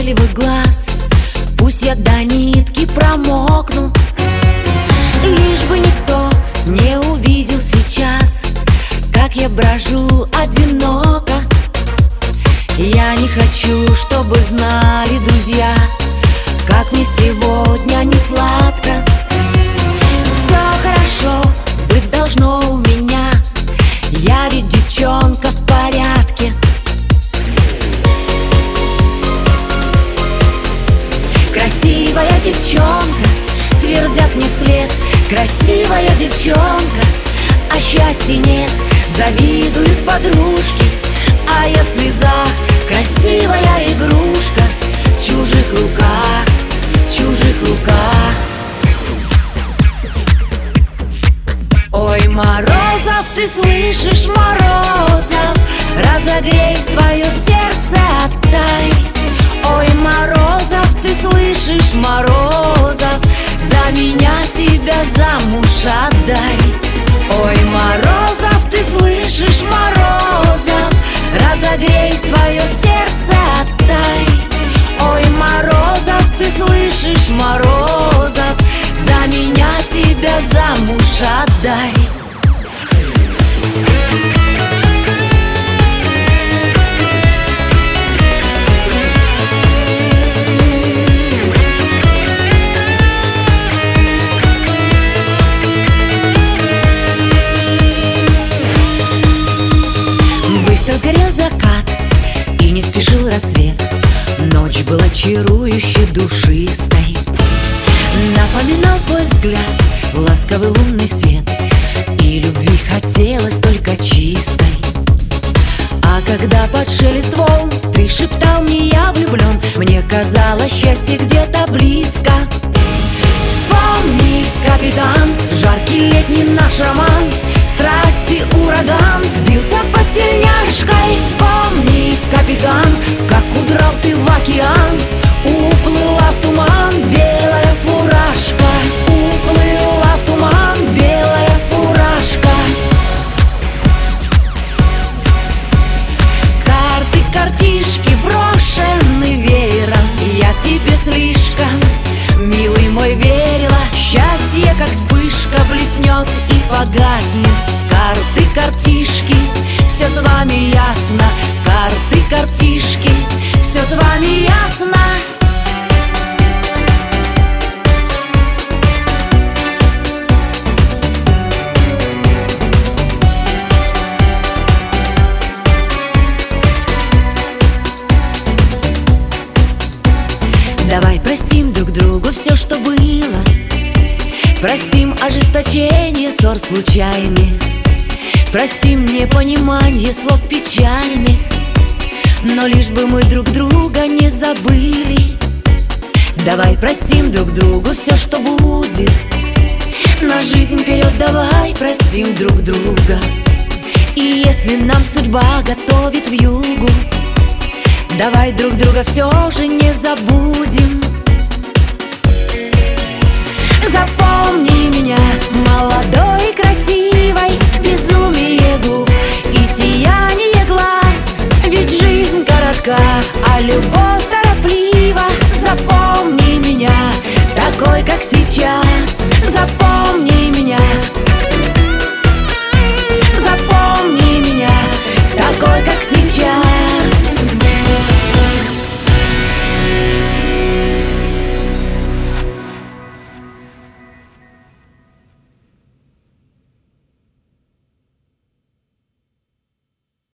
затейливых глаз. Пусть я до нитки промокну, лишь бы никто не увидел сейчас, как я брожу одиноко. Я не хочу, чтобы знали друзья, как мне сегодня не сладко. Все хорошо, быть должно у меня, я ведь девчонка в порядке. Красивая девчонка, твердят мне вслед. Красивая девчонка, а счастья нет, завидуют подружки, а я в слезах. Красивая игрушка в чужих руках, в чужих руках. Ой, Морозов, ты слышишь, Морозов, разогрей свое сердце, отдай. Ой, Морозов, ты слышишь, Морозов, за меня себя замуж отдай. Ой, Морозов, ты слышишь, Морозов, разогрей свое сердце, отдай. Ой, Морозов, ты слышишь, Морозов, за меня себя замуж отдай. Сгорел закат и не спешил рассвет. Ночь была чарующе душистой. Напоминал твой взгляд ласковый лунный свет, и любви хотелось только чистой. А когда под шелест волн ты шептал мне «я влюблен», мне казалось, счастье где-то близко. Вспомни, капитан, жаркий летний наш роман, страсти ураган бился под тельняшкой. Вспомни, капитан, как удрал ты в океан, уплыла в туман белая фуражка, уплыла в туман белая фуражка. Карты, картишки брошены веером, я тебе слишком, милый мой, верила. Счастье, как вспышка, блеснет и погаснет. Карты, картишки, все с вами ясно. Карты, картишки, все с вами ясно. Давай простим друг другу все, что было, простим ожесточение ссор случайных, простим непонимание слов печальных, но лишь бы мы друг друга не забыли. Давай простим друг другу все, что будет, на жизнь вперед давай простим друг друга. И если нам судьба готовит вьюгу, давай друг друга все же не забудем. Запомни меня молодой и красивой, безумие губ и сияние глаз, ведь жизнь коротка, а любовь